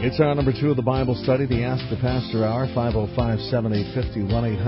It's hour number 2 of the Bible study, the Ask the Pastor Hour, 505-7850,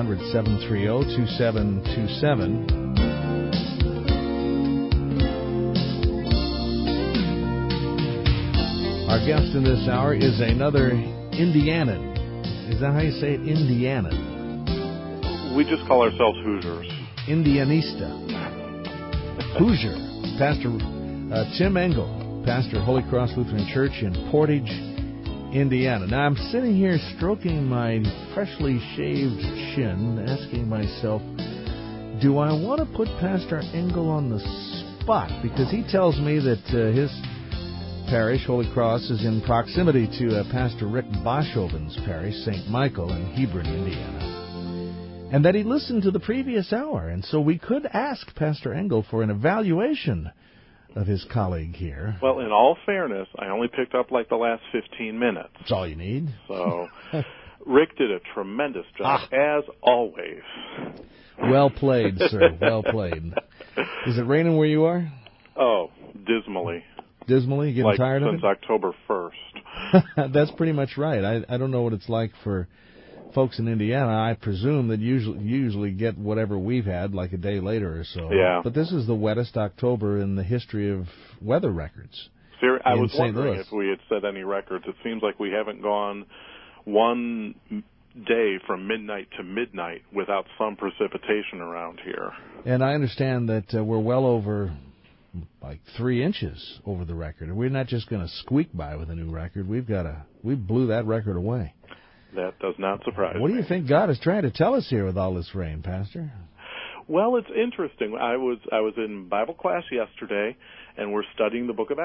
1-800-730-2727. Our guest in this hour is another Indianan. Is that how you say it? Indianan. We just call ourselves Hoosiers. Indianista. Hoosier. Pastor Tim Engel, pastor of Holy Cross Lutheran Church in Portage, Indiana. Now, I'm sitting here stroking my freshly shaved chin, asking myself, do I want to put Pastor Engel on the spot? Because he tells me that his parish, Holy Cross, is in proximity to Pastor Rick Boschoven's parish, St. Michael in Hebron, Indiana, and that he listened to the previous hour. And so we could ask Pastor Engel for an evaluation of his colleague here. Well, in all fairness, I only picked up like the last 15 minutes. That's all you need. So Rick did a tremendous job, as always. Well played, sir. Well played. Is it raining where you are? Oh, dismally. Dismally? Getting tired of it? Since October 1st. That's pretty much right. I don't know what it's like for folks in Indiana. I presume that usually get whatever we've had like a day later or so. Yeah. But this is the wettest October in the history of weather records. I was wondering if we had set any records. It seems like we haven't gone one day from midnight to midnight without some precipitation around here. And I understand that we're well over like 3 inches over the record. And we're not just going to squeak by with a new record. We blew that record away. That does not surprise me. What do you think God is trying to tell us here with all this rain, Pastor? Well, it's interesting. I was in Bible class yesterday, and we're studying the book of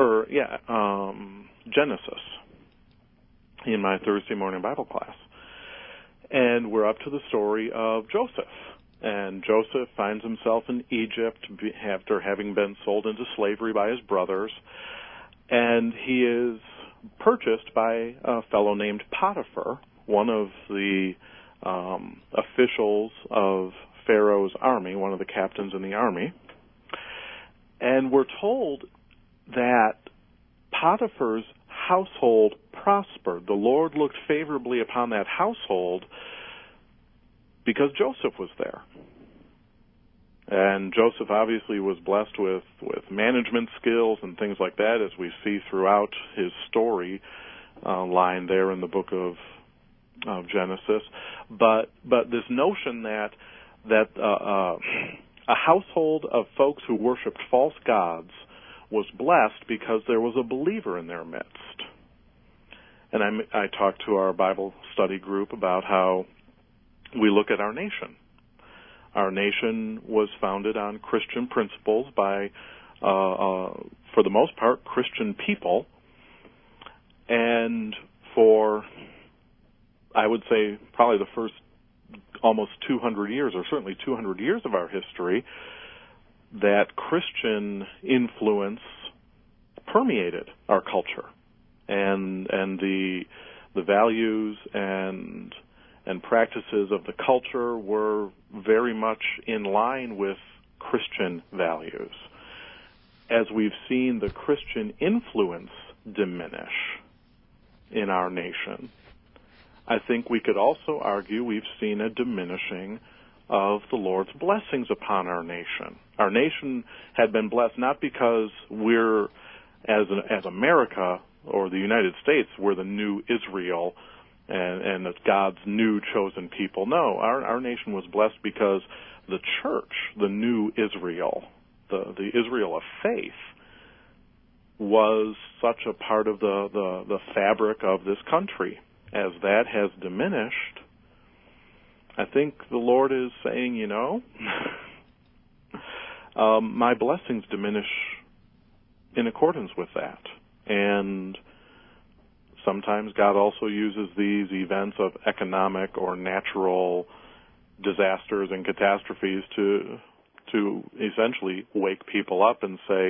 Genesis in my Thursday morning Bible class. And we're up to the story of Joseph. And Joseph finds himself in Egypt after having been sold into slavery by his brothers. And he is purchased by a fellow named Potiphar, one of the officials of Pharaoh's army, one of the captains in the army. And we're told that Potiphar's household prospered. The Lord looked favorably upon that household because Joseph was there. And Joseph obviously was blessed with management skills and things like that, as we see throughout his story line there in the book of Genesis. But this notion that a household of folks who worshipped false gods was blessed because there was a believer in their midst. And I talked to our Bible study group about how we look at our nation. Our nation was founded on Christian principles by, for the most part, Christian people. And for, I would say, probably the first almost 200 years, or certainly 200 years of our history, that Christian influence permeated our culture. And the values and practices of the culture were very much in line with Christian values. As we've seen the Christian influence diminish in our nation, I think we could also argue we've seen a diminishing of the Lord's blessings upon our nation. Our nation had been blessed not because we're, as America or the United States, we're the new Israel, and it's God's new chosen people. No, our nation was blessed because the church, the new Israel, the Israel of faith, was such a part of the fabric of this country. As that has diminished, I think the Lord is saying, my blessings diminish in accordance with that. And sometimes God also uses these events of economic or natural disasters and catastrophes to essentially wake people up and say,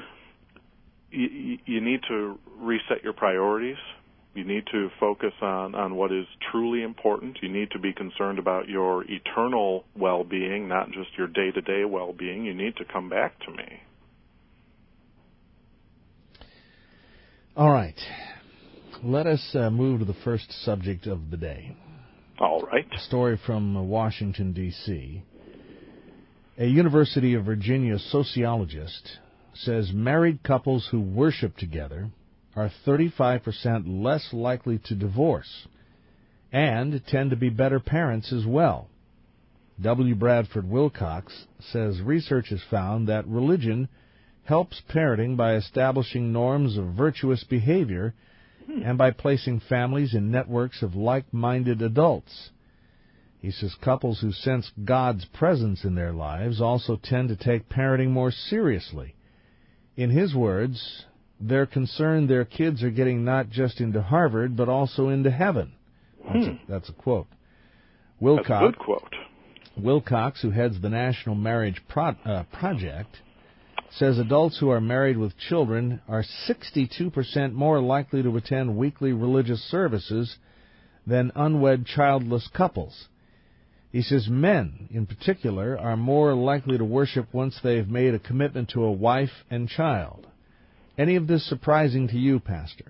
you need to reset your priorities. You need to focus on what is truly important. You need to be concerned about your eternal well-being, not just your day-to-day well-being. You need to come back to me. All right. Let us move to the first subject of the day. All right. A story from Washington, D.C. A University of Virginia sociologist says married couples who worship together are 35% less likely to divorce and tend to be better parents as well. W. Bradford Wilcox says research has found that religion helps parenting by establishing norms of virtuous behavior and by placing families in networks of like-minded adults. He says couples who sense God's presence in their lives also tend to take parenting more seriously. In his words, they're concerned their kids are getting not just into Harvard, but also into heaven. That's a quote. That's a good quote. Wilcox, who heads the National Marriage Project, says adults who are married with children are 62% more likely to attend weekly religious services than unwed childless couples. He says men, in particular, are more likely to worship once they've made a commitment to a wife and child. Any of this surprising to you, Pastor?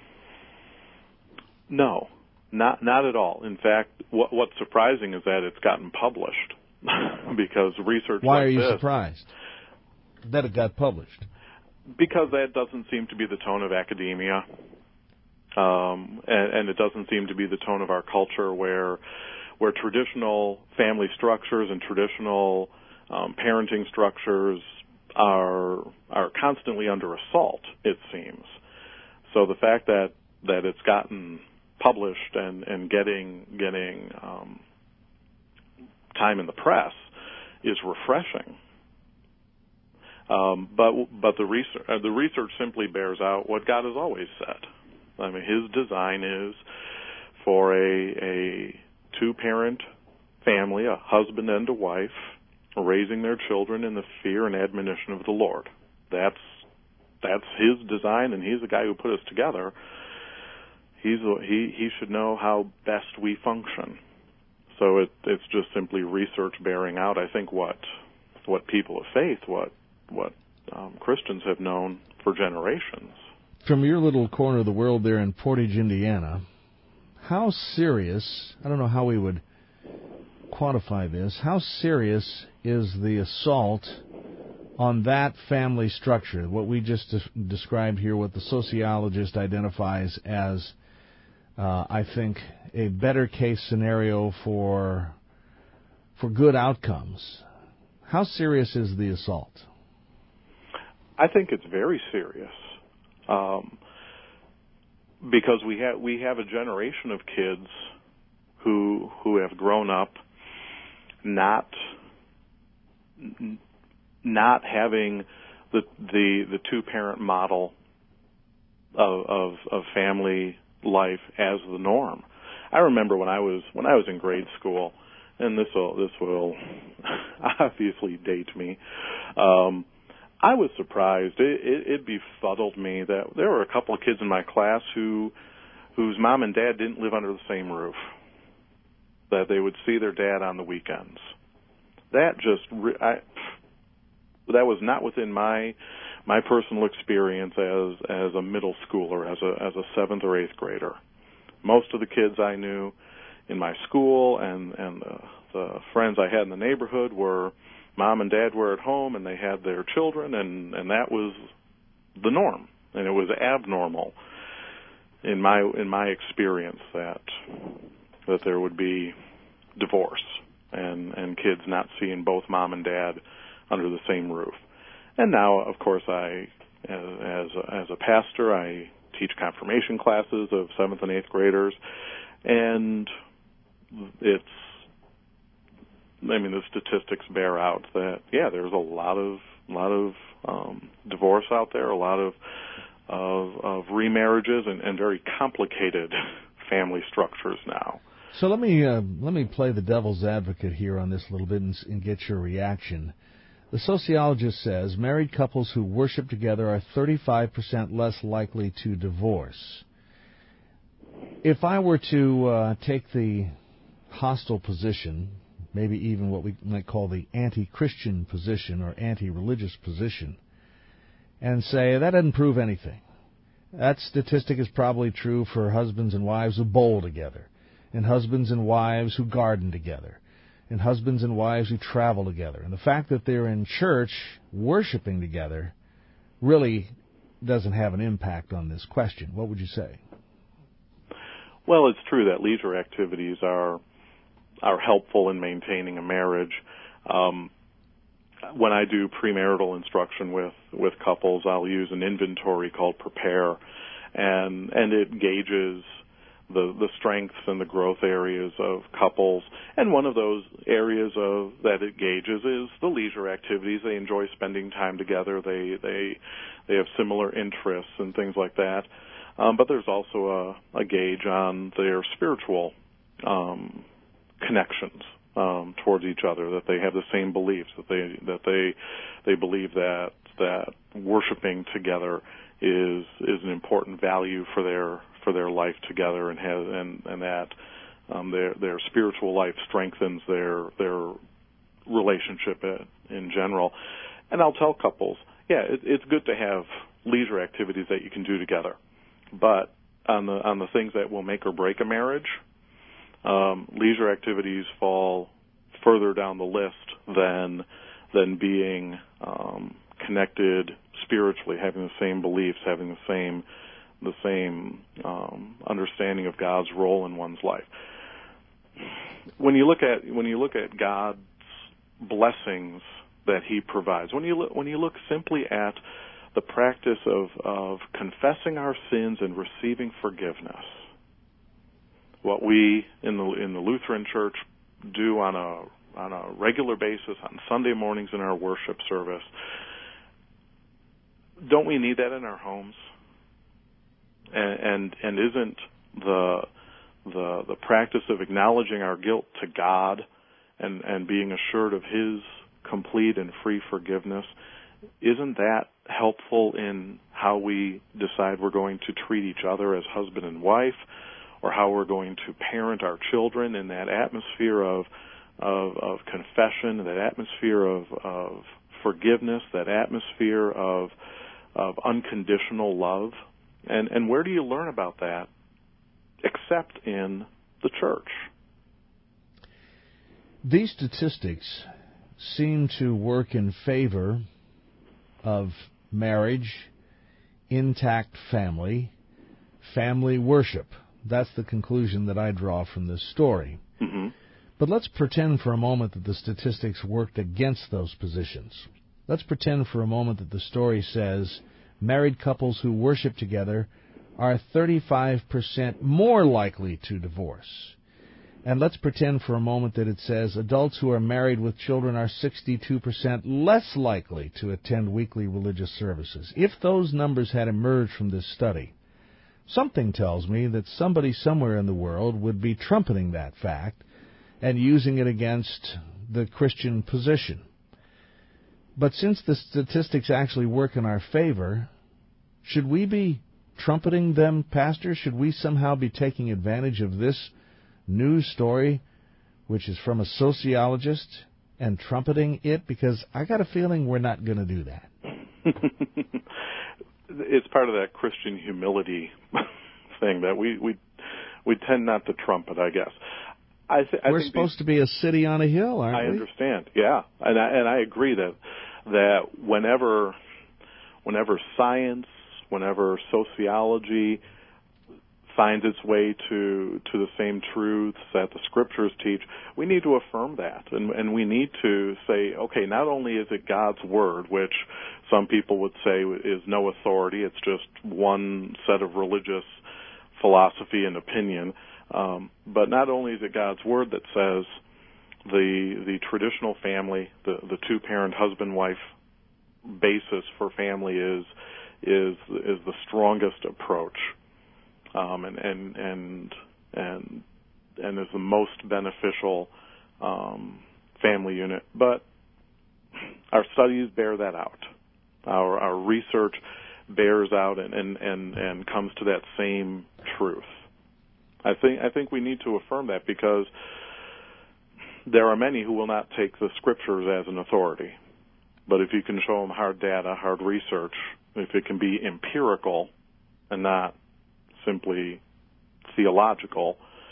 No, not at all. In fact, what's surprising is that it's gotten published because research Why like are you this, surprised that it got published? Because that doesn't seem to be the tone of academia, and it doesn't seem to be the tone of our culture where traditional family structures and traditional parenting structures are constantly under assault, it seems. So the fact that it's gotten published and getting time in the press is refreshing. But the research simply bears out what God has always said. I mean, His design is for a two-parent family, a husband and a wife, raising their children in the fear and admonition of the Lord. That's His design, and He's the guy who put us together. He should know how best we function. So it's just simply research bearing out, I think, what people of faith, what Christians have known for generations. From your little corner of the world there in Portage, Indiana, how serious, I don't know how we would quantify this, how serious is the assault on that family structure, what we just described here, what the sociologist identifies as, I think, a better case scenario for good outcomes? How serious is the assault? I think it's very serious, because we have a generation of kids who have grown up not having the two-parent model of family life as the norm. I remember when I was in grade school, and this will obviously date me. I was surprised. It befuddled me that there were a couple of kids in my class whose mom and dad didn't live under the same roof, that they would see their dad on the weekends. That was not within my personal experience as a middle schooler, as a 7th or 8th grader. Most of the kids I knew in my school and the friends I had in the neighborhood were mom and dad were at home and they had their children, and that was the norm, and it was abnormal in my experience that there would be divorce and kids not seeing both mom and dad under the same roof. And now, of course, as a pastor, I teach confirmation classes of 7th and 8th graders, and the statistics bear out that there's a lot of divorce out there, a lot of remarriages and very complicated family structures now. So let me play the devil's advocate here on this a little bit and get your reaction. The sociologist says married couples who worship together are 35% less likely to divorce. If I were to take the hostile position, maybe even what we might call the anti-Christian position or anti-religious position, and say that doesn't prove anything, That statistic is probably true for husbands and wives who bowl together, and husbands and wives who garden together, and husbands and wives who travel together. And the fact that they're in church worshiping together really doesn't have an impact on this question. What would you say? Well, it's true that leisure activities are helpful in maintaining a marriage. When I do premarital instruction with couples, I'll use an inventory called Prepare, and it gauges the strengths and the growth areas of couples. And one of those areas that it gauges is the leisure activities. They enjoy spending time together. They have similar interests and things like that. But there's also a gauge on their spiritual connections towards each other, that they have the same beliefs, that they believe that worshiping together is an important value for their life together, and that their spiritual life strengthens their relationship in general. And I'll tell couples, it's good to have leisure activities that you can do together, but on the things that will make or break a marriage, leisure activities fall further down the list than being connected spiritually, having the same beliefs, having the same understanding of God's role in one's life. When you look at God's blessings that He provides, when you look simply at the practice of confessing our sins and receiving forgiveness, what we in the Lutheran Church do on a regular basis on Sunday mornings in our worship service, don't we need that in our homes? And isn't the practice of acknowledging our guilt to God and being assured of His complete and free forgiveness, isn't that helpful in how we decide we're going to treat each other as husband and wife, or how we're going to parent our children in that atmosphere of confession, that atmosphere of forgiveness, that atmosphere of unconditional love? And where do you learn about that except in the church? These statistics seem to work in favor of marriage, intact family, family worship. That's the conclusion that I draw from this story. Mm-hmm. But let's pretend for a moment that the statistics worked against those positions. Let's pretend for a moment that the story says married couples who worship together are 35% more likely to divorce. And let's pretend for a moment that it says adults who are married with children are 62% less likely to attend weekly religious services. If those numbers had emerged from this study, something tells me that somebody somewhere in the world would be trumpeting that fact and using it against the Christian position. But since the statistics actually work in our favor, should we be trumpeting them, Pastor? Should we somehow be taking advantage of this news story, which is from a sociologist, and trumpeting it? Because I got a feeling we're not going to do that. It's part of that Christian humility thing that we tend not to trumpet, I guess. We're supposed to be a city on a hill, aren't we? I understand, yeah, and I agree that whenever science, whenever sociology finds its way to the same truths that the Scriptures teach, we need to affirm that, and we need to say, okay, not only is it God's Word, which some people would say is no authority, it's just one set of religious philosophy and opinion, but not only is it God's Word that says the traditional family, the two-parent husband-wife basis for family is the strongest approach, and is the most beneficial family unit. But our studies bear that out. Our research bears out and comes to that same truth. I think we need to affirm that, because there are many who will not take the Scriptures as an authority. But if you can show them hard data, hard research, if it can be empirical, and not simply theological,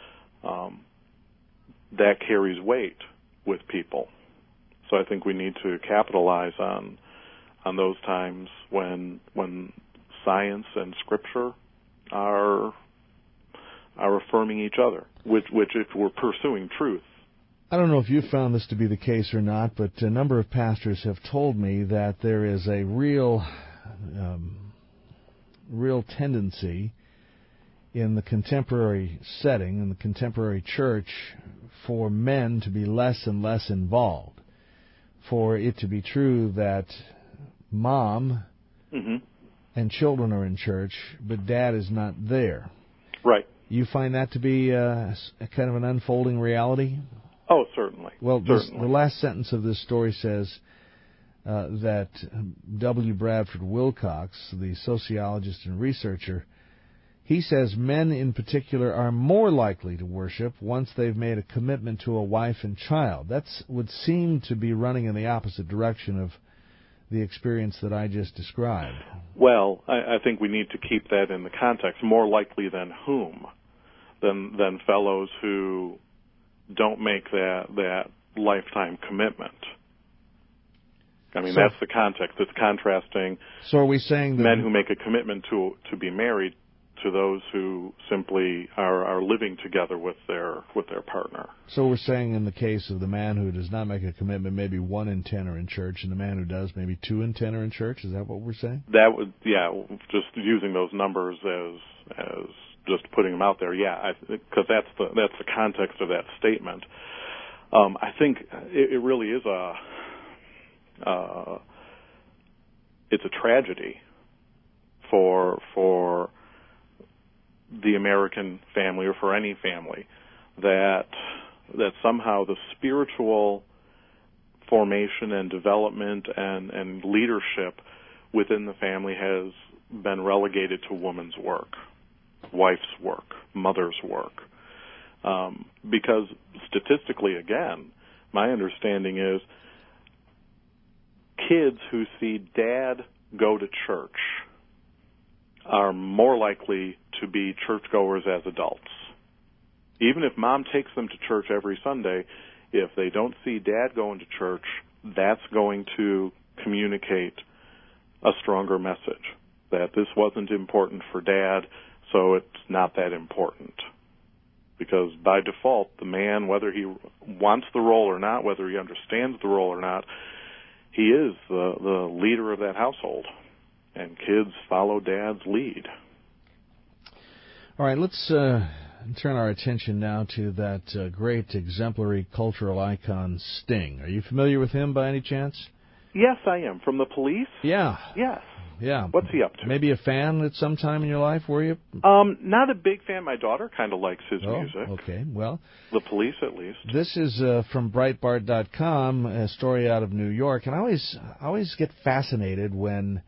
that carries weight with people. So I think we need to capitalize on those times when science and Scripture are affirming each other, which if we're pursuing truth. I don't know if you found this to be the case or not, but a number of pastors have told me that there is a real tendency in the contemporary setting, in the contemporary church, for men to be less and less involved, for it to be true that mom and children are in church, but dad is not there. Right. You find that to be a kind of an unfolding reality? Oh, certainly. Well, the last sentence of this story says that W. Bradford Wilcox, the sociologist and researcher, he says men in particular are more likely to worship once they've made a commitment to a wife and child. That would seem to be running in the opposite direction of the experience that I just described. Well, I think we need to keep that in the context. More likely than whom? Than fellows who don't make that lifetime commitment. I mean, that's the context. It's contrasting. So are we saying that men who make a commitment to be married to those who simply are living together with their partner? So we're saying in the case of the man who does not make a commitment, maybe 1 in 10 are in church, and the man who does, maybe 2 in 10 are in church. Is that what we're saying? That would, yeah. Just using those numbers as just putting them out there, yeah, because that's the context of that statement. I think it really is it's a tragedy for the American family, or for any family, that somehow the spiritual formation and development and leadership within the family has been relegated to woman's work, wife's work, mother's work. Because statistically, again, my understanding is kids who see dad go to church are more likely to be churchgoers as adults. Even if mom takes them to church every Sunday, if they don't see dad going to church, that's going to communicate a stronger message, that this wasn't important for dad, so it's not that important. Because by default, the man, whether he wants the role or not, whether he understands the role or not, he is the leader of that household. And kids follow dad's lead. All right, let's turn our attention now to that great exemplary cultural icon, Sting. Are you familiar with him by any chance? Yes, I am. From the Police? Yeah. Yes. Yeah. What's he up to? Maybe a fan at some time in your life, were you? Not a big fan. My daughter kind of likes his music. Okay. Well, the Police, at least. This is from Breitbart.com, a story out of New York, and I always get fascinated when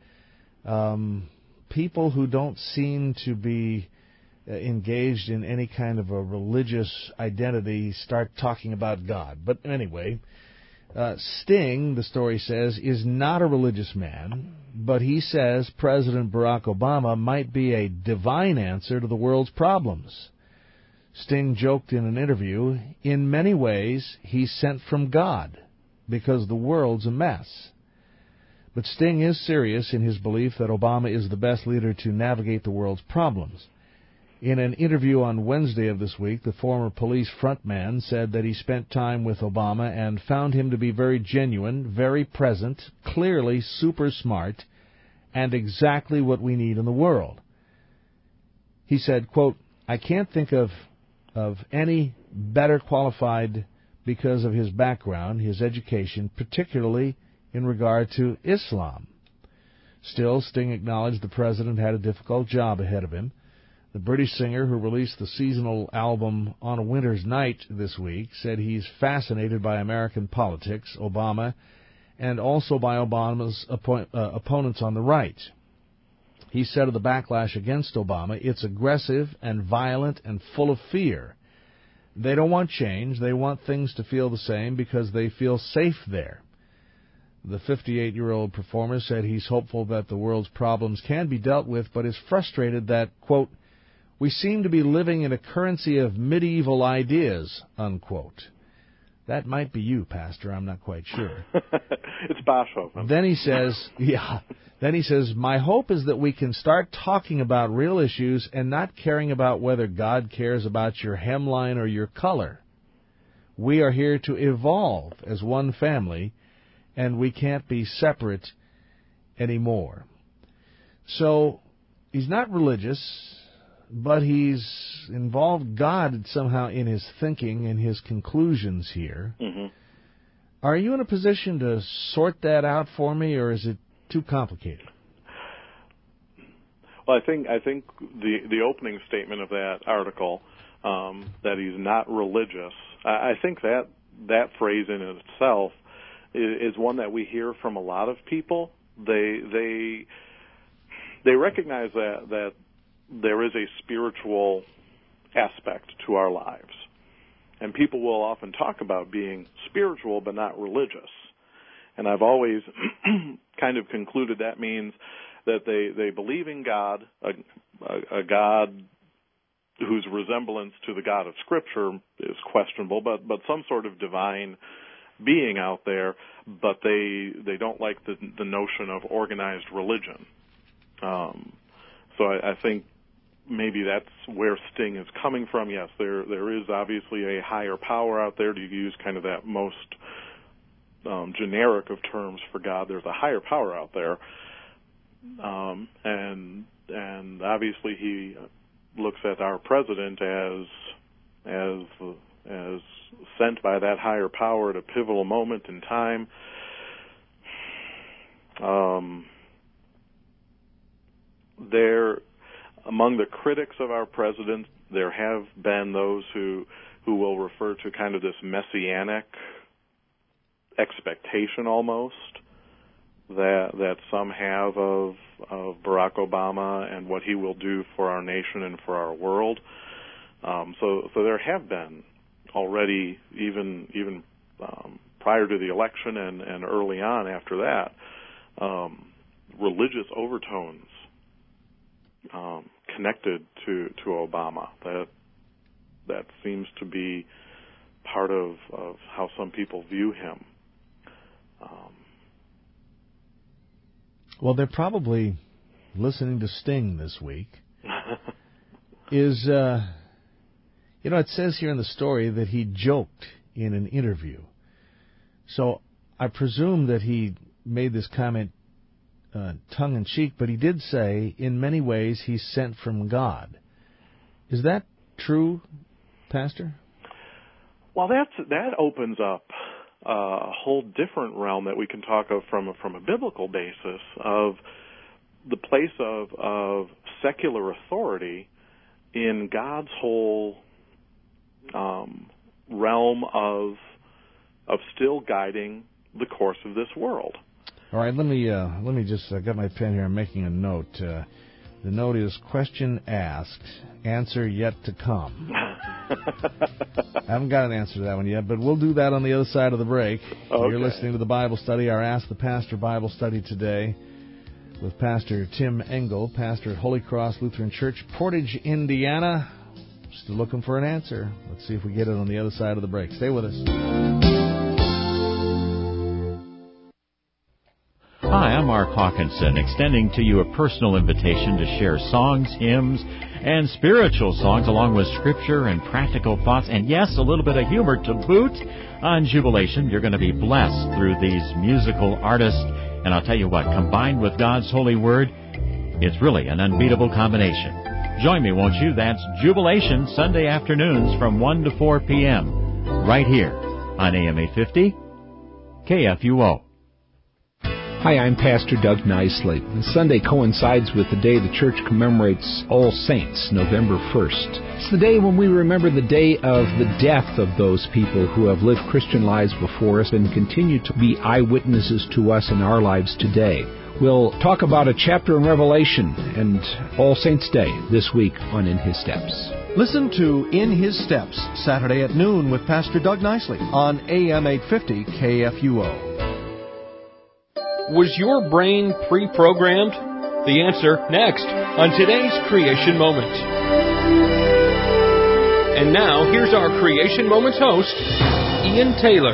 people who don't seem to be engaged in any kind of a religious identity start talking about God. But anyway, Sting, the story says, is not a religious man, but he says President Barack Obama might be a divine answer to the world's problems. Sting joked in an interview, in many ways, he's sent from God, because the world's a mess. But Sting is serious in his belief that Obama is the best leader to navigate the world's problems. In an interview on Wednesday of this week, the former police frontman said that he spent time with Obama and found him to be very genuine, very present, clearly super smart, and exactly what we need in the world. He said, quote, I can't think of any better qualified because of his background, his education, particularly in regard to Islam. Still, Sting acknowledged the president had a difficult job ahead of him. The British singer, who released the seasonal album On a Winter's Night this week, said he's fascinated by American politics, Obama, and also by Obama's opponents on the right. He said of the backlash against Obama, it's aggressive and violent and full of fear. They don't want change. They want things to feel the same because they feel safe there. The 58-year-old performer said he's hopeful that the world's problems can be dealt with, but is frustrated that, quote, "we seem to be living in a currency of medieval ideas," unquote. That might be you, Pastor. I'm not quite sure. It's Boshoff. Then he says, "My hope is that we can start talking about real issues and not caring about whether God cares about your hemline or your color. We are here to evolve as one family, and we can't be separate anymore." So he's not religious, but he's involved God somehow in his thinking and his conclusions here. Mm-hmm. Are you in a position to sort that out for me, or is it too complicated? Well, I think the opening statement of that article, that he's not religious, I think that phrase in itself is one that we hear from a lot of people. They recognize that there is a spiritual aspect to our lives. And people will often talk about being spiritual but not religious. And I've always kind of concluded that means that they believe in God, a God whose resemblance to the God of Scripture is questionable, but some sort of divine being out there, but they don't like the notion of organized religion. So I think maybe that's where Sting is coming from. Yes, there is obviously a higher power out there, to use kind of that most generic of terms for God. There's a higher power out there, and obviously he looks at our president as sent by that higher power at a pivotal moment in time. Among the critics of our president, there have been those who will refer to kind of this messianic expectation almost that some have of Barack Obama and what he will do for our nation and for our world. So there have been already, even prior to the election and early on after that, religious overtones connected to Obama. That seems to be part of how some people view him. Well, they're probably listening to Sting this week. It says here in the story that he joked in an interview. So I presume that he made this comment tongue-in-cheek, but he did say, in many ways, he's sent from God. Is that true, Pastor? Well, that opens up a whole different realm that we can talk of from a biblical basis of the place of secular authority in God's whole realm of still guiding the course of this world. All right, let me just, I got my pen here, I'm making a note. The note is, question asked, answer yet to come. I haven't got an answer to that one yet, but we'll do that on the other side of the break. Okay. You're listening to the Bible Study, our Ask the Pastor Bible Study today, with Pastor Tim Engel, pastor at Holy Cross Lutheran Church, Portage, Indiana. Still looking for an answer. Let's see if we get it on the other side of the break. Stay with us. Hi, I'm Mark Hawkinson, extending to you a personal invitation to share songs, hymns, and spiritual songs along with scripture and practical thoughts, and yes, a little bit of humor to boot. On Jubilation, you're going to be blessed through these musical artists, and I'll tell you what, combined with God's holy word, it's really an unbeatable combination. Join me, won't you? That's Jubilation, Sunday afternoons from 1 to 4 p.m., right here on AM 850 KFUO. Hi, I'm Pastor Doug Nicely. Sunday coincides with the day the church commemorates All Saints, November 1st. It's the day when we remember the day of the death of those people who have lived Christian lives before us and continue to be eyewitnesses to us in our lives today. We'll talk about a chapter in Revelation and All Saints' Day this week on In His Steps. Listen to In His Steps, Saturday at noon with Pastor Doug Nicely on AM 850 KFUO. Was your brain pre-programmed? The answer next on today's Creation Moment. And now, here's our Creation Moments host, Ian Taylor.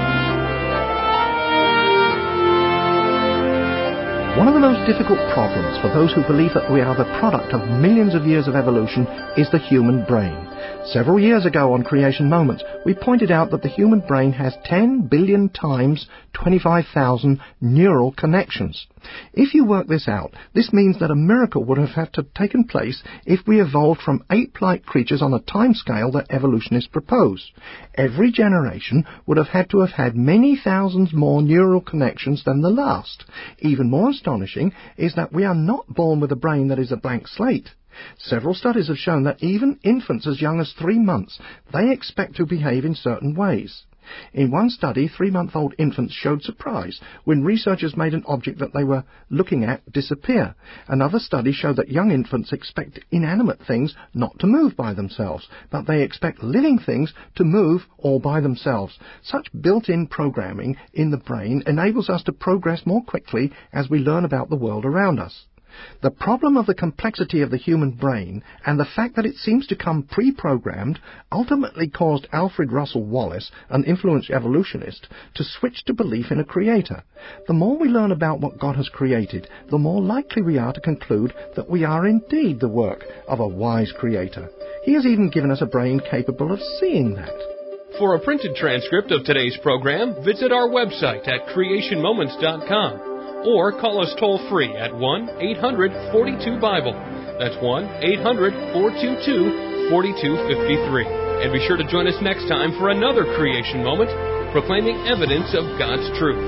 One of the most difficult problems for those who believe that we are the product of millions of years of evolution is the human brain. Several years ago on Creation Moments, we pointed out that the human brain has 10 billion times 25,000 neural connections. If you work this out, this means that a miracle would have had to have taken place if we evolved from ape-like creatures on a timescale that evolutionists propose. Every generation would have had to have had many thousands more neural connections than the last. Even more astonishing is that we are not born with a brain that is a blank slate. Several studies have shown that even infants as young as 3 months, they expect to behave in certain ways. In one study, 3-month-old infants showed surprise when researchers made an object that they were looking at disappear. Another study showed that young infants expect inanimate things not to move by themselves, but they expect living things to move all by themselves. Such built-in programming in the brain enables us to progress more quickly as we learn about the world around us. The problem of the complexity of the human brain and the fact that it seems to come pre-programmed ultimately caused Alfred Russel Wallace, an influential evolutionist, to switch to belief in a creator. The more we learn about what God has created, the more likely we are to conclude that we are indeed the work of a wise creator. He has even given us a brain capable of seeing that. For a printed transcript of today's program, visit our website at creationmoments.com. Or call us toll-free at 1-800-42-BIBLE. That's 1-800-422-4253. And be sure to join us next time for another Creation Moment, proclaiming evidence of God's truth.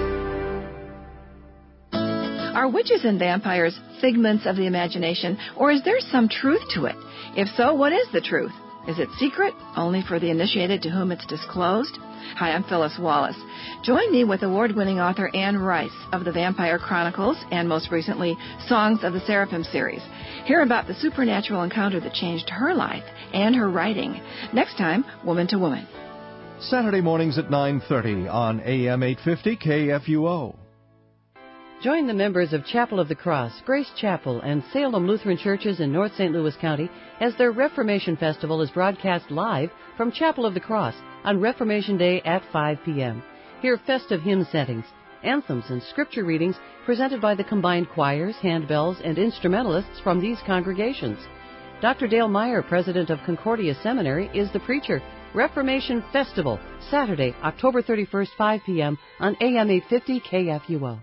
Are witches and vampires figments of the imagination, or is there some truth to it? If so, what is the truth? Is it secret, only for the initiated to whom it's disclosed? Hi, I'm Phyllis Wallace. Join me with award-winning author Anne Rice of the Vampire Chronicles and most recently Songs of the Seraphim series. Hear about the supernatural encounter that changed her life and her writing. Next time, Woman to Woman. Saturday mornings at 9:30 on AM 850 KFUO. Join the members of Chapel of the Cross, Grace Chapel, and Salem Lutheran Churches in North St. Louis County as their Reformation Festival is broadcast live from Chapel of the Cross on Reformation Day at 5 p.m. Hear festive hymn settings, anthems, and scripture readings presented by the combined choirs, handbells, and instrumentalists from these congregations. Dr. Dale Meyer, president of Concordia Seminary, is the preacher. Reformation Festival, Saturday, October 31st, 5 p.m. on AM 850 KFUO.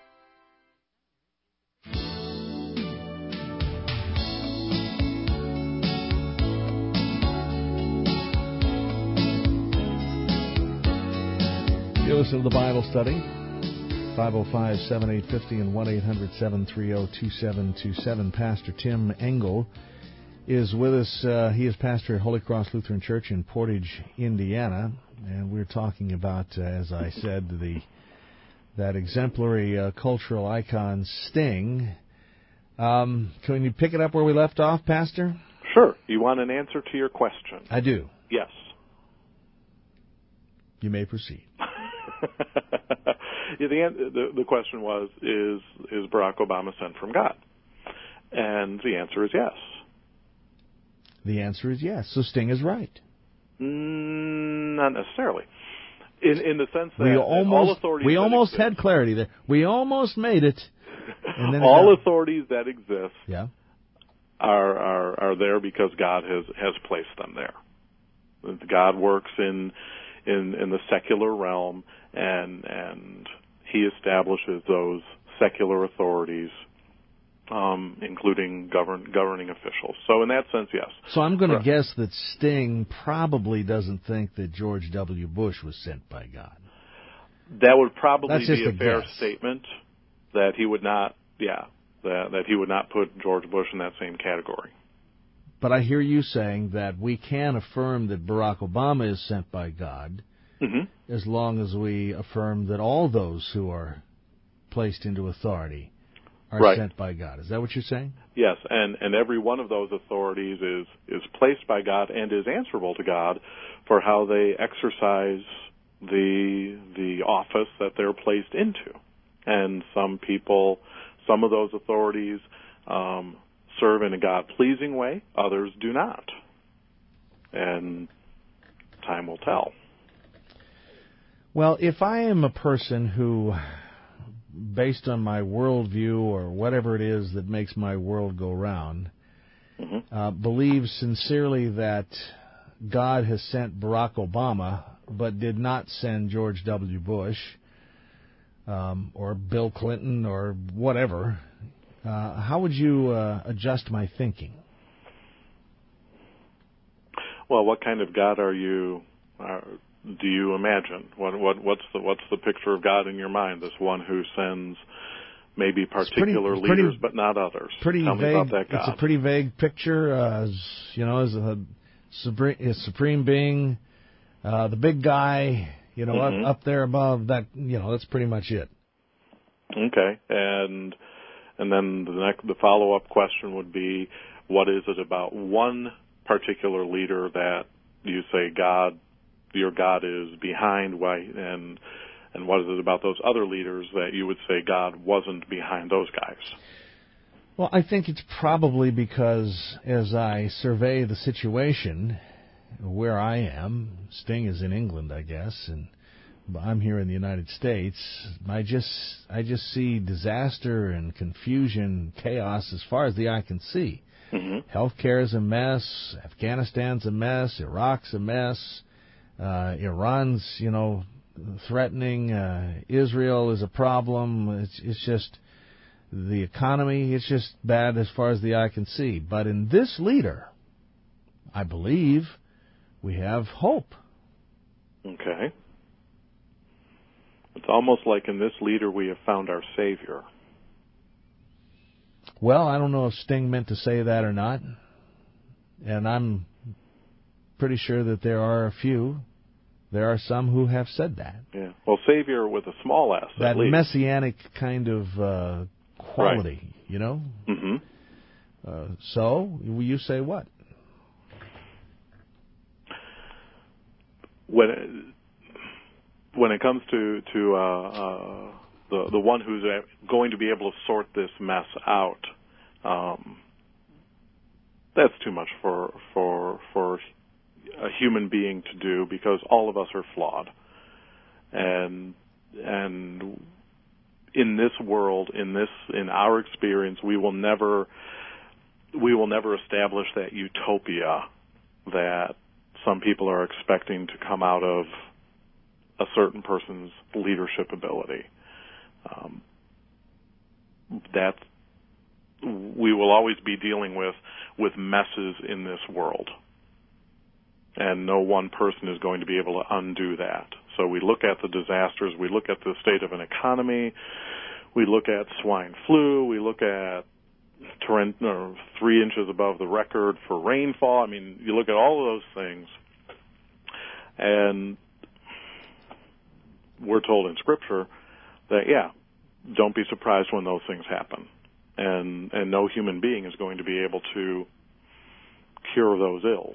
You listen to the Bible Study, 505-7850 and 1-800-730-2727. Pastor Tim Engel is with us. He is pastor at Holy Cross Lutheran Church in Portage, Indiana, and we're talking about, as I said, that exemplary cultural icon, Sting. Can you pick it up where we left off, Pastor? Sure. You want an answer to your question? I do. Yes. You may proceed. The question was, is Barack Obama sent from God? And the answer is yes. The answer is yes. So Sting is right. Not necessarily. In the sense that we almost had clarity there. We almost made it. And then all authorities that exist yeah. are there because God has placed them there. God works in the secular realm, and He establishes those secular authorities, including governing officials. So in that sense, yes. So I'm going to guess that Sting probably doesn't think that George W. Bush was sent by God. That would probably be a fair guess. statement. That he would not, that he would not put George Bush in that same category. But I hear you saying that we can affirm that Barack Obama is sent by God, as long as we affirm that all those who are placed into authority are sent by God. Is that what you're saying? Yes, and every one of those authorities is placed by God and is answerable to God for how they exercise the office that they're placed into. And some of those authorities serve in a God-pleasing way, others do not. And time will tell. Well, if I am a person who, based on my worldview or whatever it is that makes my world go round, believes sincerely that God has sent Barack Obama but did not send George W. Bush or Bill Clinton or whatever, how would you adjust my thinking? Well, what kind of God do you imagine? What's the picture of God in your mind? This one who sends maybe particular leaders but not others. Tell me about that God. It's a pretty vague picture. As a supreme being, the big guy, up there above. That that's pretty much it. Okay, and then the follow-up question would be, what is it about one particular leader that you say your God is behind? Why, and what is it about those other leaders that you would say God wasn't behind those guys? Well, I think it's probably because as I survey the situation where I am, Sting is in England, I guess, and I'm here in the United States, I just see disaster and confusion, chaos as far as the eye can see. Healthcare is a mess. Afghanistan's a mess. Iraq's a mess. Iran's, threatening. Israel is a problem. It's just the economy. It's just bad as far as the eye can see. But in this leader, I believe we have hope. Okay. It's almost like in this leader we have found our Savior. Well, I don't know if Sting meant to say that or not. And I'm pretty sure that there are some who have said that. Yeah. Well, Savior with a small s. That messianic kind of quality, right. So, you say what? When it comes to the one who's going to be able to sort this mess out, that's too much for a human being to do, because all of us are flawed, and in this world, in our experience, we will never establish that utopia that some people are expecting to come out of a certain person's leadership ability. That we will always be dealing with messes in this world, and no one person is going to be able to undo that. So we look at the disasters, we look at the state of an economy, we look at swine flu, we look at 3 inches above the record for rainfall. I mean, you look at all of those things, and we're told in Scripture that, don't be surprised when those things happen. And no human being is going to be able to cure those ills.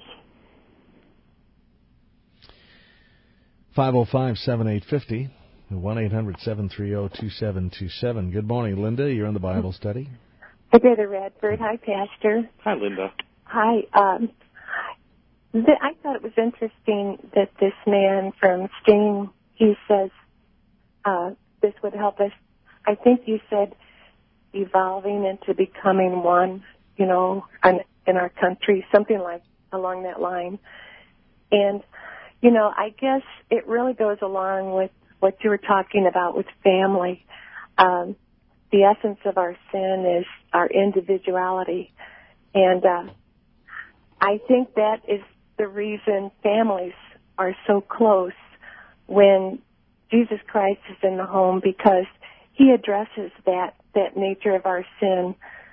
505-7850, 1-800-730-2727. Good morning, Linda. You're in the Bible study. Hi, Brother Radford. Hi, Pastor. Hi, Linda. Hi. I thought it was interesting that this man from Sting, he says this would help us. I think you said evolving into becoming one, in our country, something like along that line. And, I guess it really goes along with what you were talking about with family. The essence of our sin is our individuality. And I think that is the reason families are so close when Jesus Christ is in the home, because he addresses that nature of our sin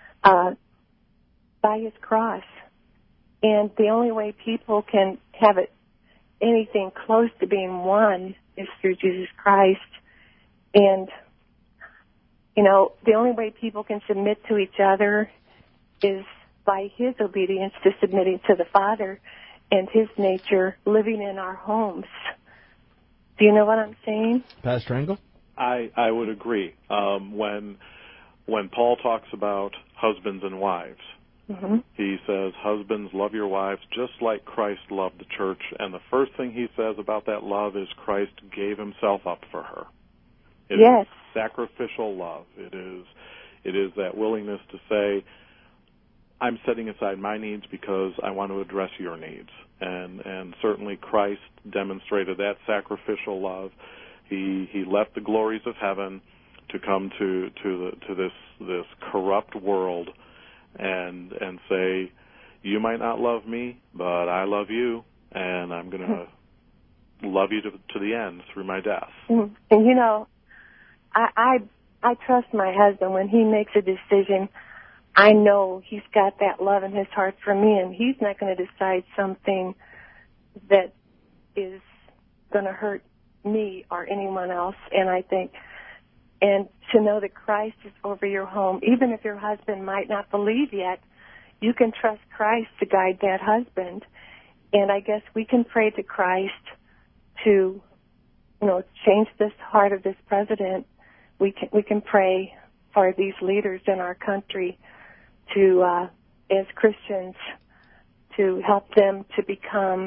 by his cross. And the only way people can have it anything close to being one is through Jesus Christ. And, the only way people can submit to each other is by his obedience to submitting to the Father and his nature living in our homes. Do you know what I'm saying? Pastor Engel? I would agree. When Paul talks about husbands and wives, he says, husbands, love your wives just like Christ loved the church. And the first thing he says about that love is Christ gave himself up for her. It is sacrificial love. It is that willingness to say, I'm setting aside my needs because I want to address your needs. And certainly Christ demonstrated that sacrificial love. He left the glories of heaven to come to this corrupt world and say, you might not love me, but I love you, and I'm going to love you to the end through my death. And you know, I trust my husband when he makes a decision. I know he's got that love in his heart for me, and he's not going to decide something that is going to hurt me or anyone else. And I think, and to know that Christ is over your home, even if your husband might not believe yet, you can trust Christ to guide that husband. And I guess we can pray to Christ to, change this heart of this president. We can pray for these leaders in our country to, as Christians, to help them to become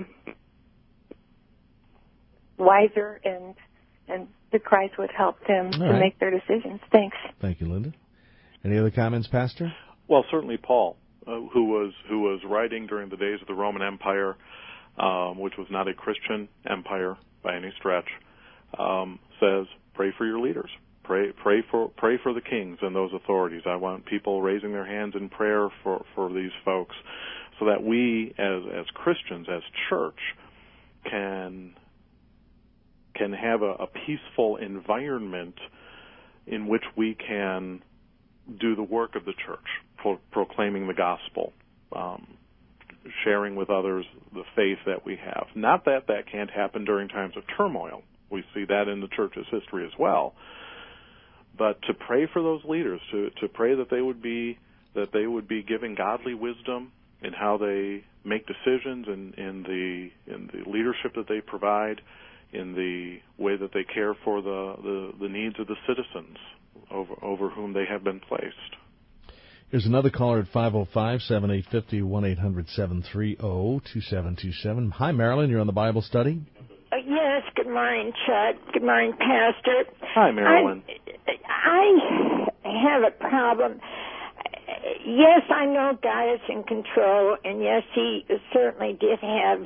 wiser and that Christ would help them to make their decisions. Thanks. Thank you, Linda. Any other comments, Pastor? Well, certainly Paul, who was writing during the days of the Roman Empire, which was not a Christian empire by any stretch, says, pray for your leaders. Pray for the kings and those authorities. I want people raising their hands in prayer for these folks, so that we as Christians, as church, can have a peaceful environment in which we can do the work of the church, proclaiming the gospel, sharing with others the faith that we have. Not that can't happen during times of turmoil. We see that in the church's history as well. But to pray for those leaders, to pray that they would be giving godly wisdom in how they make decisions, in the leadership that they provide, in the way that they care for the needs of the citizens over whom they have been placed. Here's another caller at 505-7850, 1-800-730-2727. Hi, Marilyn. You're on the Bible study. Yes. Good morning, Chuck. Good morning, Pastor. Hi, Marilyn. I have a problem. Yes, I know God is in control, and yes, He certainly did have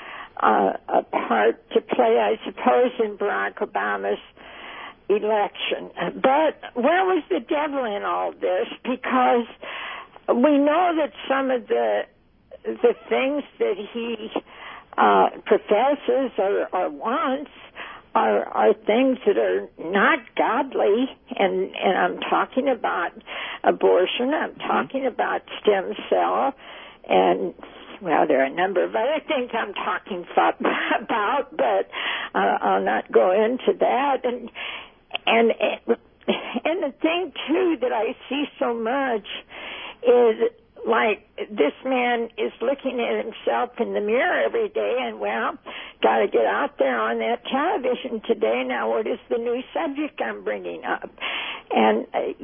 a part to play, I suppose, in Barack Obama's election. But where was the devil in all this? Because we know that some of the things that he professes or wants are things that are not godly, and I'm talking about abortion, I'm talking about stem cell, and well, there are a number of other things I'm talking about, but I'll not go into that. And the thing too that I see so much is, like, this man is looking at himself in the mirror every day, and well, got to get out there on that television today. Now, what is the new subject I'm bringing up? And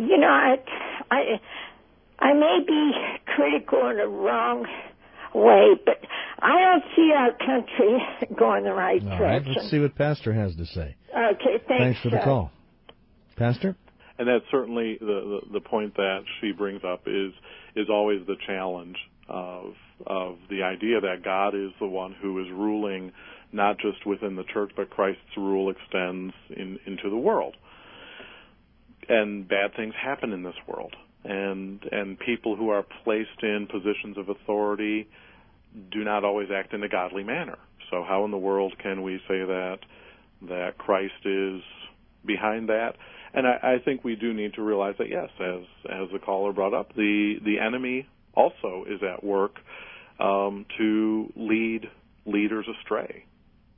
I may be critical in a wrong way, but I don't see our country going the right direction. All right, let's see what Pastor has to say. Okay, thanks for the call. Pastor? And that's certainly the point that she brings up is always the challenge of the idea that God is the one who is ruling not just within the church, but Christ's rule extends into the world. And bad things happen in this world. And people who are placed in positions of authority do not always act in a godly manner. So how in the world can we say that Christ is behind that? And I think we do need to realize that, yes, as the caller brought up, the enemy also is at work to lead leaders astray.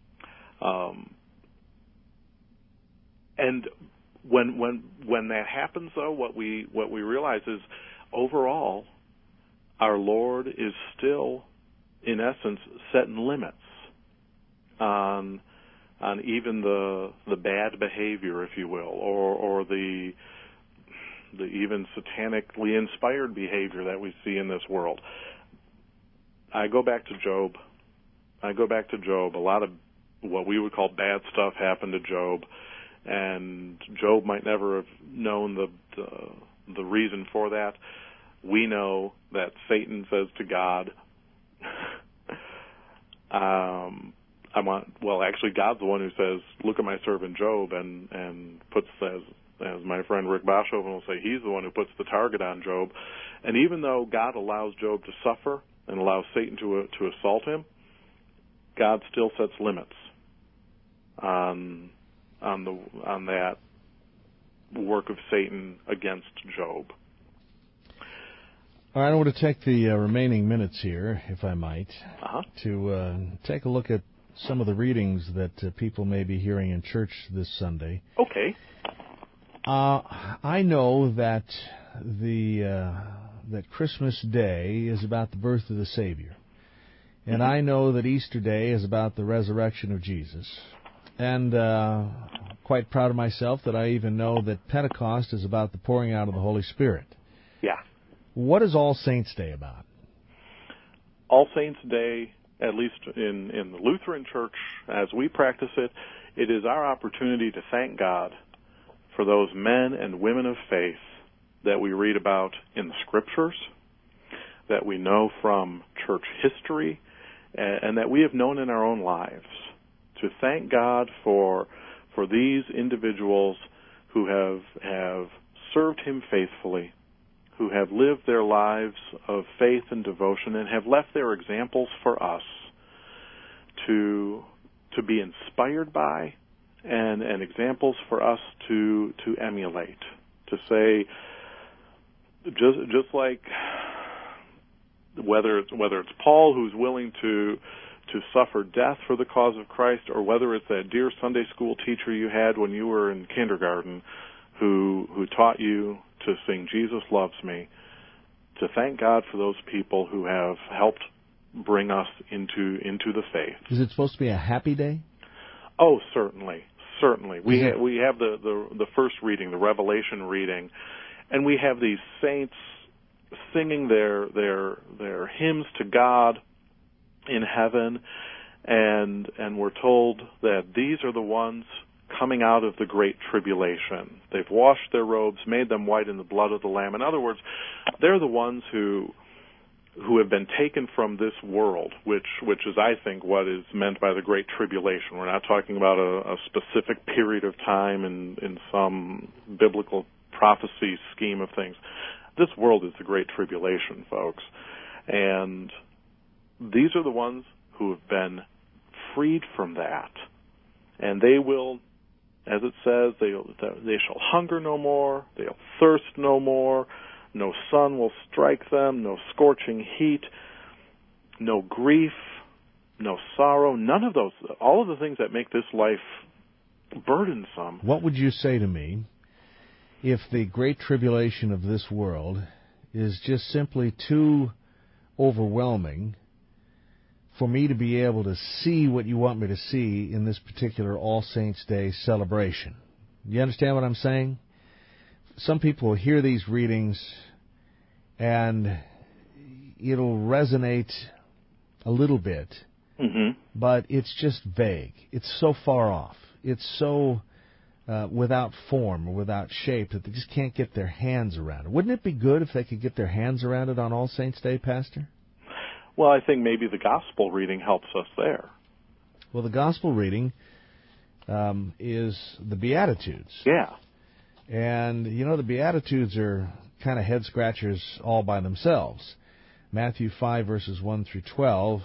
And when that happens, though, what we realize is overall, our Lord is still, in essence, setting limits on even the bad behavior, if you will, or the even satanically inspired behavior that we see in this world. I go back to Job. A lot of what we would call bad stuff happened to Job, and Job might never have known the reason for that. We know that Satan says to God, actually God's the one who says, look at my servant Job, and puts, as my friend Rick Boshoven will say, he's the one who puts the target on Job. And even though God allows Job to suffer and allows Satan to assault him, God still sets limits on that work of Satan against Job. All right, I want to take the remaining minutes here, if I might, to take a look at some of the readings that people may be hearing in church this Sunday. Okay. I know that that Christmas Day is about the birth of the Savior. And I know that Easter Day is about the resurrection of Jesus. And quite proud of myself that I even know that Pentecost is about the pouring out of the Holy Spirit. Yeah. What is All Saints' Day about? All Saints' Day, at least in the Lutheran Church, as we practice it, it is our opportunity to thank God for those men and women of faith that we read about in the Scriptures, that we know from church history, and that we have known in our own lives. To thank God for these individuals who have served Him faithfully, who have lived their lives of faith and devotion, and have left their examples for us to be inspired by, and examples for us to emulate. To say, just like whether it's Paul who's willing to suffer death for the cause of Christ, or whether it's that dear Sunday school teacher you had when you were in kindergarten who taught you to sing Jesus Loves Me, to thank God for those people who have helped bring us into the faith. Is it supposed to be a happy day? Oh, certainly. We have the first reading, the Revelation reading, and we have these saints singing their hymns to God in heaven, and we're told that these are the ones coming out of the great tribulation. They've washed their robes, made them white in the blood of the Lamb. In other words, they're the ones who have been taken from this world, which is, I think, what is meant by the Great Tribulation. We're not talking about a specific period of time in some biblical prophecy scheme of things. This world is the Great Tribulation, folks. And these are the ones who have been freed from that. And they will, as it says, they shall hunger no more, they'll thirst no more, no sun will strike them, no scorching heat, no grief, no sorrow, none of those, all of the things that make this life burdensome. What would you say to me if the great tribulation of this world is just simply too overwhelming for me to be able to see what you want me to see in this particular All Saints' Day celebration? You understand what I'm saying? Some people will hear these readings and it'll resonate a little bit, but it's just vague. It's so far off. It's so without form or without shape that they just can't get their hands around it. Wouldn't it be good if they could get their hands around it on All Saints' Day, Pastor? Well, I think maybe the gospel reading helps us there. Well, the gospel reading is the Beatitudes. Yeah. And, the Beatitudes are kind of head-scratchers all by themselves. Matthew 5, verses 1 through 12.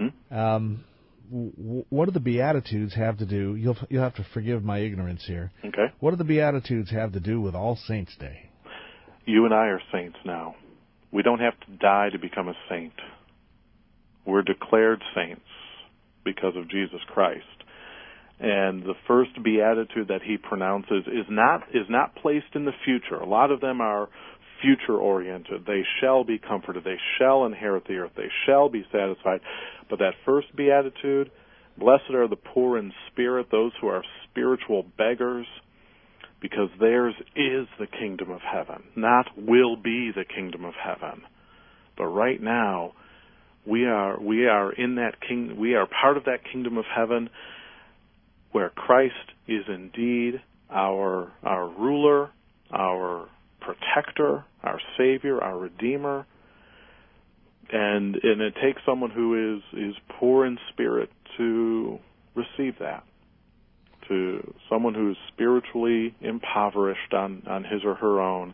What do the Beatitudes have to do? You'll have to forgive my ignorance here. Okay. What do the Beatitudes have to do with All Saints' Day? You and I are saints now. We don't have to die to become a saint. We're declared saints because of Jesus Christ. And the first beatitude that he pronounces is not placed in the future. A lot of them are future-oriented. They shall be comforted. They shall inherit the earth. They shall be satisfied. But that first beatitude Blessed are the poor in spirit, those who are spiritual beggars, because theirs is the kingdom of heaven. Not will be the kingdom of heaven, but right now we are in that king. We are part of that kingdom of heaven, where Christ is indeed our ruler, our protector, our Savior, our Redeemer. And it takes someone who is poor in spirit to receive that. To someone who is spiritually impoverished on his or her own,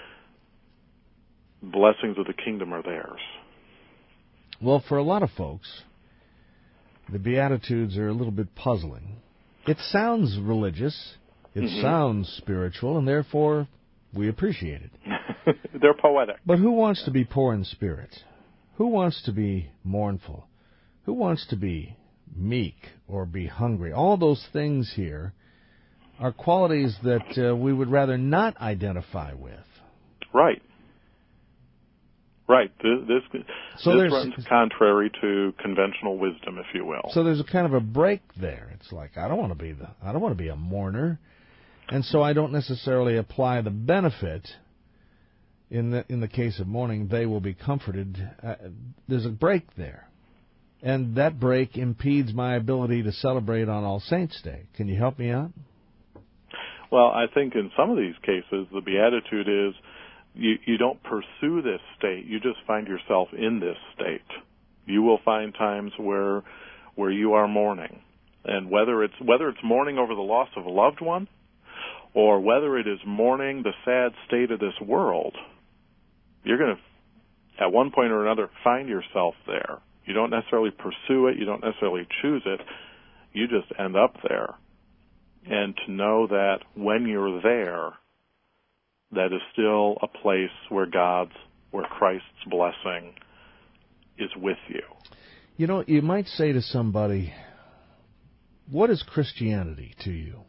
blessings of the kingdom are theirs. Well, for a lot of folks, the Beatitudes are a little bit puzzling. It sounds religious, it sounds spiritual, and therefore we appreciate it. They're poetic. But who wants to be poor in spirit? Who wants to be mournful? Who wants to be meek or be hungry? All those things here are qualities that we would rather not identify with. Right. Right. This runs contrary to conventional wisdom, if you will. So there's a kind of a break there. It's like I don't want to be a mourner, and so I don't necessarily apply the benefit. In the case of mourning, they will be comforted. There's a break there. And that break impedes my ability to celebrate on All Saints' Day. Can you help me out? Well, I think in some of these cases, the beatitude is you don't pursue this state. You just find yourself in this state. You will find times where you are mourning. And whether it's mourning over the loss of a loved one, or whether it is mourning the sad state of this world, you're going to, at one point or another, find yourself there. You don't necessarily pursue it. You don't necessarily choose it. You just end up there. And to know that when you're there, that is still a place where Christ's blessing is with you. You know, you might say to somebody, what is Christianity to you?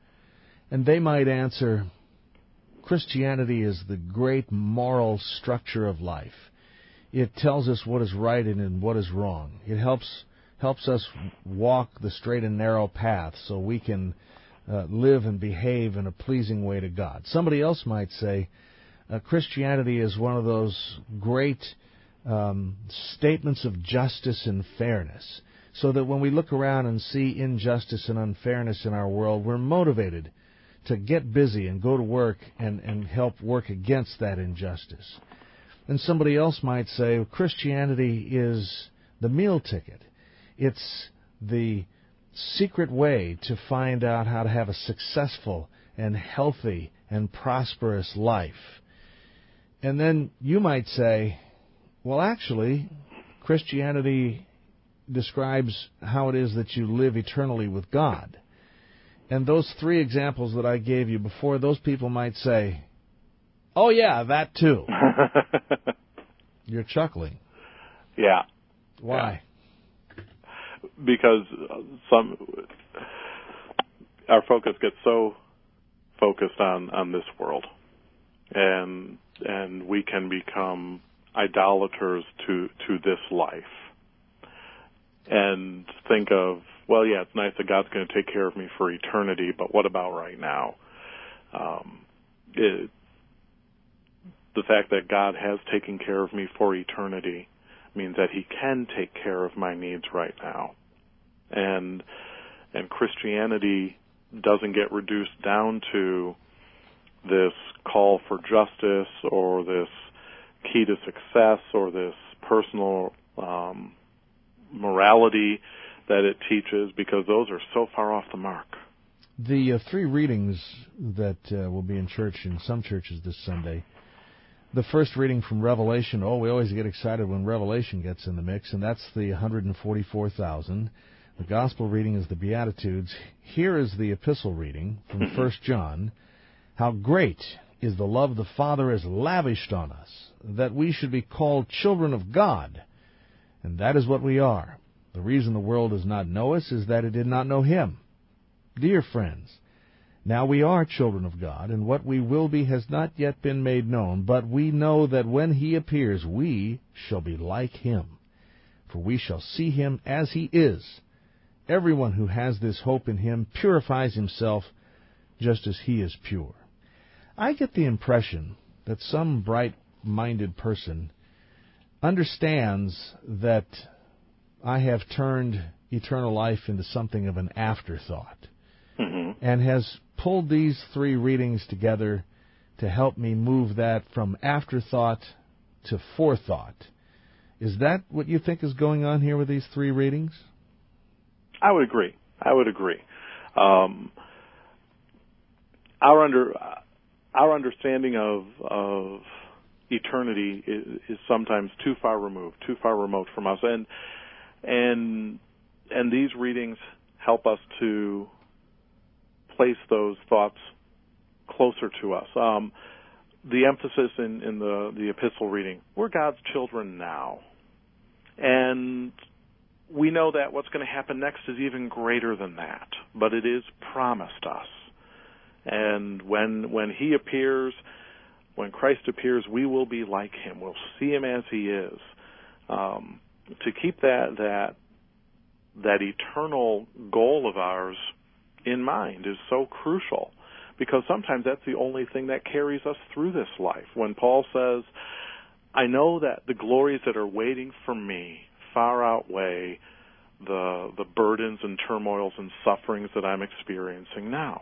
And they might answer, Christianity is the great moral structure of life. It tells us what is right and what is wrong. It helps us walk the straight and narrow path so we can live and behave in a pleasing way to God. Somebody else might say, Christianity is one of those great statements of justice and fairness, so that when we look around and see injustice and unfairness in our world, we're motivated to get busy and go to work and help work against that injustice. And somebody else might say, well, Christianity is the meal ticket. It's the secret way to find out how to have a successful and healthy and prosperous life. And then you might say, well, actually, Christianity describes how it is that you live eternally with God. And those three examples that I gave you before, those people might say, oh, yeah, that too. You're chuckling. Yeah. Why? Yeah. Because our focus gets so focused on this world, and we can become idolaters to this life, and think of, well, yeah, it's nice that God's going to take care of me for eternity, but what about right now? The fact that God has taken care of me for eternity means that He can take care of my needs right now. And Christianity doesn't get reduced down to this call for justice or this key to success or this personal morality that it teaches, because those are so far off the mark. The three readings that will be in church in some churches this Sunday, the first reading from Revelation, we always get excited when Revelation gets in the mix, and that's the 144,000. The Gospel reading is the Beatitudes. Here is the epistle reading from 1 John. How great is the love the Father has lavished on us, that we should be called children of God. And that is what we are. The reason the world does not know us is that it did not know Him. Dear friends, now we are children of God, and what we will be has not yet been made known, but we know that when He appears, we shall be like Him. For we shall see Him as He is. everyone who has this hope in him purifies himself just as he is pure. I get the impression that some bright-minded person understands that I have turned eternal life into something of an afterthought, and has pulled these 3 readings together to help me move that from afterthought to forethought. Is that what you think is going on here with these 3 readings? I would agree. Our understanding of eternity is sometimes too far remote from us, and these readings help us to place those thoughts closer to us. The emphasis in the epistle reading, we're God's children now, and we know that what's going to happen next is even greater than that, but it is promised us. And when He appears, when Christ appears, we will be like Him. We'll see Him as He is. To keep that eternal goal of ours in mind is so crucial, because sometimes that's the only thing that carries us through this life. When Paul says, I know that the glories that are waiting for me far outweigh the burdens and turmoils and sufferings that I'm experiencing now.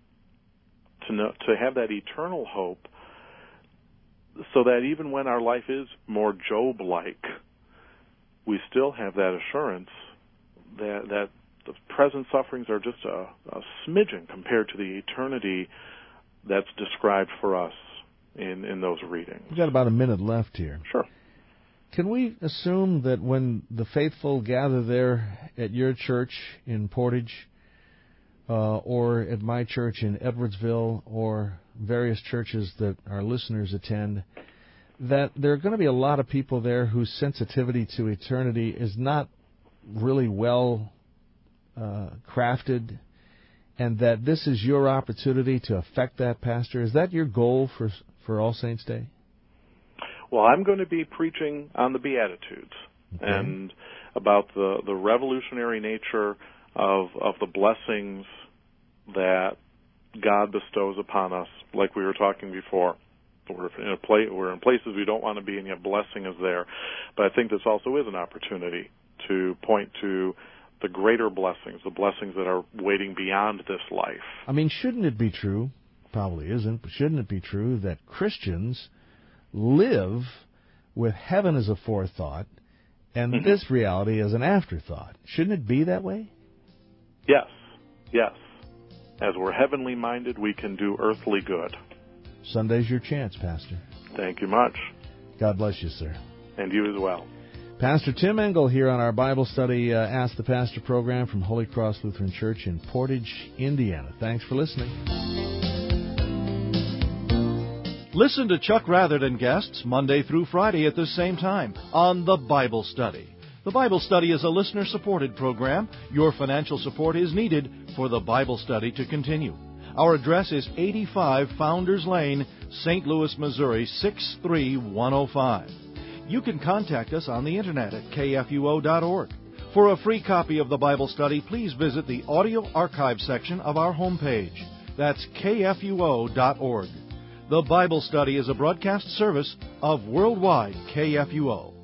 To have that eternal hope, so that even when our life is more Job-like, we still have that assurance that the present sufferings are just a smidgen compared to the eternity that's described for us in those readings. We've got about a minute left here. Sure. Can we assume that when the faithful gather there at your church in Portage, or at my church in Edwardsville, or various churches that our listeners attend, that there are going to be a lot of people there whose sensitivity to eternity is not really well crafted, and that this is your opportunity to affect that, Pastor? Is that your goal for All Saints Day? Well, I'm going to be preaching on the Beatitudes, and about the revolutionary nature of the blessings that God bestows upon us, like we were talking before. We're in places we don't want to be, and yet blessing is there. But I think this also is an opportunity to point to the greater blessings, the blessings that are waiting beyond this life. I mean, shouldn't it be true, probably isn't, but shouldn't it be true that Christians live with heaven as a forethought and this reality as an afterthought? Shouldn't it be that way? Yes. As we're heavenly minded, we can do earthly good. Sunday's your chance, Pastor. Thank you much. God bless you, sir. And you as well. Pastor Tim Engel here on our Bible study Ask the Pastor program from Holy Cross Lutheran Church in Portage, Indiana. Thanks for listening. Listen to Chuck Rather and guests Monday through Friday at the same time on The Bible Study. The Bible Study is a listener-supported program. Your financial support is needed for the Bible study to continue. Our address is 85 Founders Lane, St. Louis, Missouri, 63105. You can contact us on the Internet at kfuo.org. For a free copy of the Bible Study, please visit the audio archive section of our homepage. That's kfuo.org. The Bible Study is a broadcast service of Worldwide KFUO.